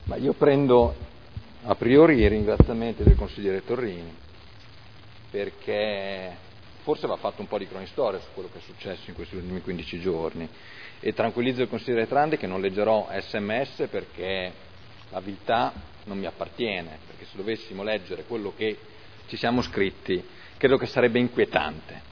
Ma io prendo a priori i ringraziamenti del consigliere Torrini, perché forse va fatto un po' di cronistoria su quello che è successo in questi ultimi 15 giorni, e tranquillizzo il consigliere Trande che non leggerò SMS perché la viltà non mi appartiene, perché se dovessimo leggere quello che ci siamo scritti credo che sarebbe inquietante.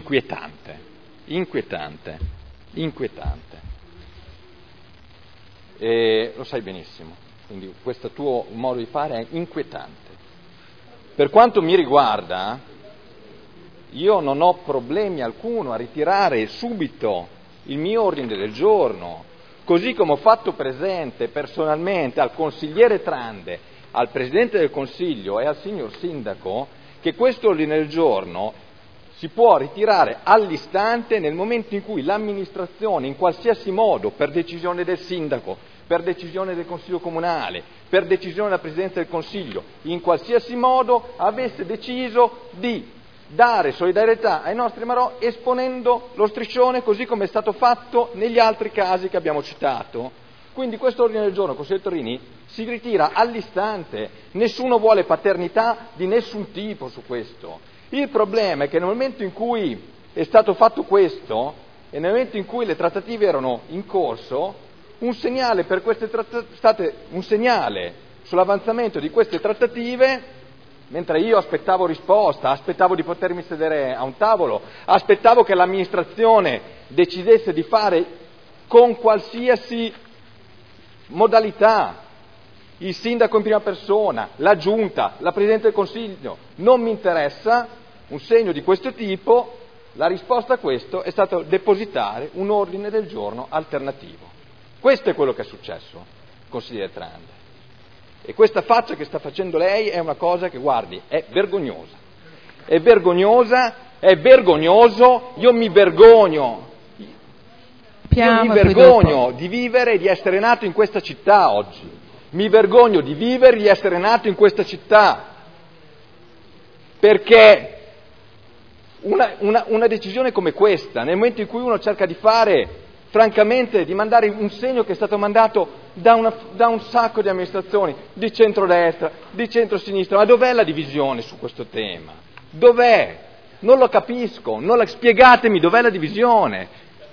E lo sai benissimo, quindi questo tuo modo di fare è inquietante. Per quanto mi riguarda, io non ho problemi alcuno a ritirare subito il mio ordine del giorno, così come ho fatto presente personalmente al consigliere Trande, al Presidente del Consiglio e al signor Sindaco che questo ordine del giorno si può ritirare all'istante nel momento in cui l'amministrazione, in qualsiasi modo, per decisione del Sindaco, per decisione del Consiglio Comunale, per decisione della Presidenza del Consiglio, in qualsiasi modo avesse deciso di dare solidarietà ai nostri marò esponendo lo striscione, così come è stato fatto negli altri casi che abbiamo citato. Quindi questo ordine del giorno, consigliere Torrini, si ritira all'istante, nessuno vuole paternità di nessun tipo su questo. Il problema è che nel momento in cui è stato fatto questo e nel momento in cui le trattative erano in corso, un segnale sull'avanzamento di queste trattative, mentre io aspettavo risposta, aspettavo di potermi sedere a un tavolo, aspettavo che l'amministrazione decidesse di fare con qualsiasi modalità, il sindaco in prima persona, la giunta, la Presidente del Consiglio, non mi interessa un segno di questo tipo, la risposta a questo è stato depositare un ordine del giorno alternativo. Questo è quello che è successo, consigliere Trande. E questa faccia che sta facendo lei è una cosa che, guardi, è vergognosa. È vergognosa, è vergognoso, io mi vergogno di vivere e di essere nato in questa città oggi. Mi vergogno di vivere e di essere nato in questa città. Perché una decisione come questa, nel momento in cui uno cerca di fare, francamente, di mandare un segno che è stato mandato da un sacco di amministrazioni, di centrodestra, di centrosinistra, ma dov'è la divisione su questo tema? Dov'è? Non lo capisco, spiegatemi dov'è la divisione.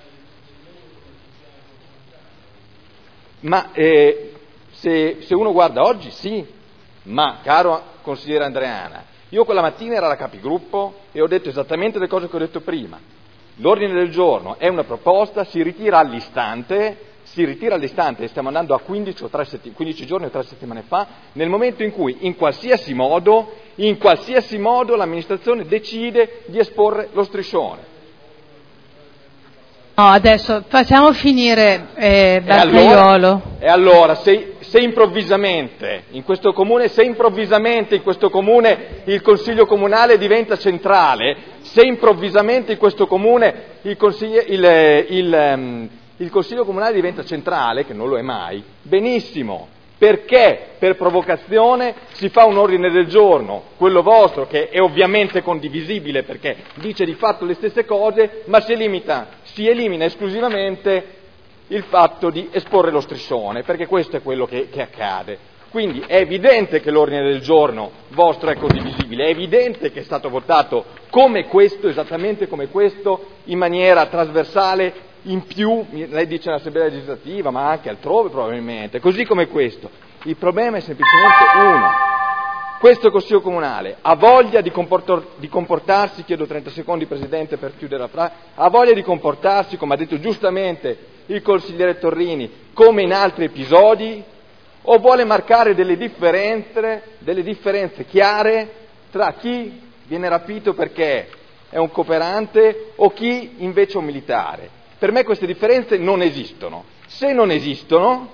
Ma se uno guarda oggi, sì, ma caro consigliere Andreana, io quella mattina ero alla Capigruppo e ho detto esattamente le cose che ho detto prima. L'ordine del giorno è una proposta, si ritira all'istante, e stiamo andando a 15 giorni o 3 settimane fa, nel momento in cui in qualsiasi modo l'amministrazione decide di esporre lo striscione. No, adesso facciamo finire Barcaiuolo. E allora se improvvisamente in questo comune il Consiglio Comunale diventa centrale, se improvvisamente in questo comune il Consiglio Comunale diventa centrale, che non lo è mai, benissimo, perché per provocazione si fa un ordine del giorno, quello vostro, che è ovviamente condivisibile perché dice di fatto le stesse cose, ma si elimina esclusivamente il fatto di esporre lo striscione, perché questo è quello che accade. Quindi è evidente che l'ordine del giorno vostro è condivisibile, è evidente che è stato votato come questo, esattamente come questo, in maniera trasversale, in più, lei dice nell'Assemblea legislativa, ma anche altrove probabilmente, così come questo. Il problema è semplicemente uno. Questo Consiglio Comunale ha voglia di comportarsi, chiedo 30 secondi Presidente per chiudere la frase, ha voglia di comportarsi, come ha detto giustamente il consigliere Torrini, come in altri episodi, o vuole marcare delle differenze chiare tra chi viene rapito perché è un cooperante o chi invece è un militare? Per me queste differenze non esistono. Se non esistono,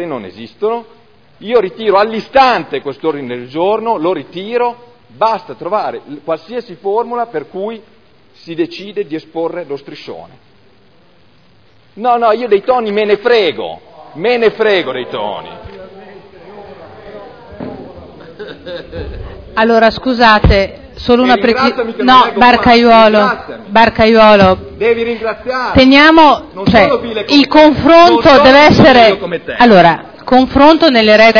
io ritiro all'istante questo ordine del giorno, lo ritiro, basta trovare qualsiasi formula per cui si decide di esporre lo striscione. No, io dei toni me ne frego dei toni. Allora, scusate, solo una precisione. No, Barcaiuolo. Devi ringraziare. Teniamo, il confronto deve essere. Allora, confronto nelle regole